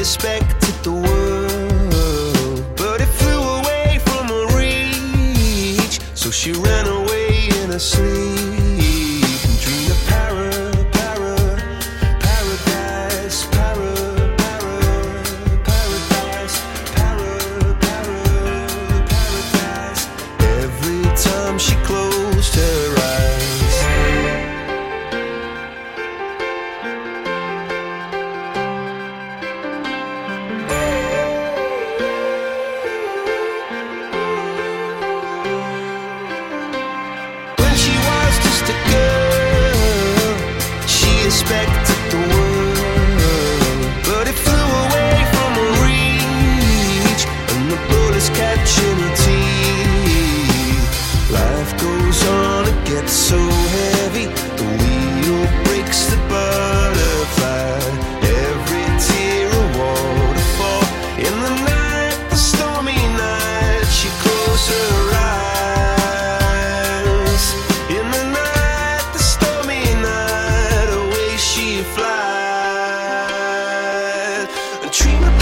expected the world, but it flew away from her reach. So she ran away in her sleep and dreamed of paradise, paradise. Every time she closed her eyes. When she was just a girl, she expected the world, but it flew away from her reach, and the bullets catching her teeth. Life goes on, it gets so heavy, the wheel breaks the butterfly. Every tear a waterfall. In the night, the stormy night, she closed her eyes. In the night, the stormy night, away she flies. And dream